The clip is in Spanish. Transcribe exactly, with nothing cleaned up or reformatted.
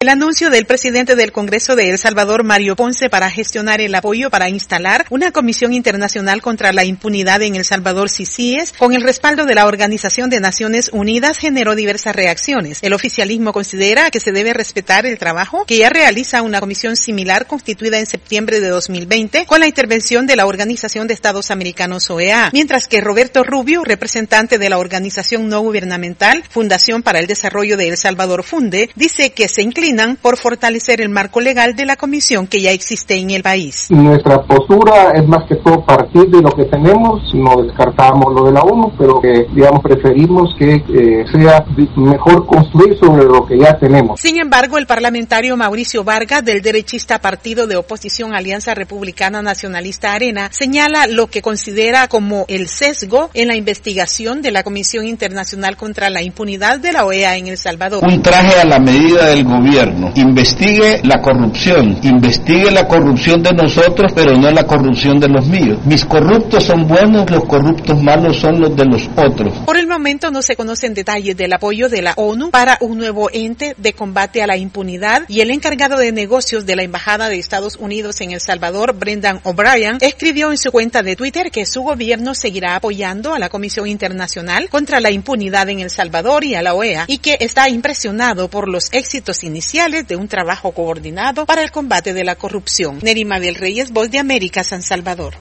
El anuncio del presidente del Congreso de El Salvador, Mario Ponce, para gestionar el apoyo para instalar una Comisión Internacional contra la Impunidad en El Salvador, C I C I E S, con el respaldo de la Organización de Naciones Unidas, generó diversas reacciones. El oficialismo considera que se debe respetar el trabajo que ya realiza una comisión similar constituida en septiembre de dos mil veinte con la intervención de la Organización de Estados Americanos, O E A, mientras que Roberto Rubio, representante de la organización no gubernamental Fundación para el Desarrollo de El Salvador, Funde, dice que se inclinan por fortalecer el marco legal de la comisión que ya existe en el país. Nuestra postura es más que todo partir de lo que tenemos, no descartamos lo de la ONU, pero que, digamos, preferimos que eh, sea mejor construir sobre lo que ya tenemos. Sin embargo, el parlamentario Mauricio Vargas, del derechista partido de oposición Alianza Republicana Nacionalista Arena, señala lo que considera como el sesgo en la investigación de la Comisión Internacional contra la Impunidad de la O E A en El Salvador. Un traje a la medida del gobierno. Investigue la corrupción, investigue la corrupción de nosotros, pero no la corrupción de los míos. Mis corruptos son buenos, los corruptos malos son los de los otros. Por el momento no se conocen detalles del apoyo de la ONU para un nuevo ente de combate a la impunidad, y el encargado de negocios de la Embajada de Estados Unidos en El Salvador, Brendan O'Brien, escribió en su cuenta de Twitter que su gobierno seguirá apoyando a la Comisión Internacional contra la Impunidad en El Salvador y a la O E A, y que está impresionado por los éxitos iniciales de un trabajo coordinado para el combate de la corrupción. Nerima del Reyes, Voz de América, San Salvador.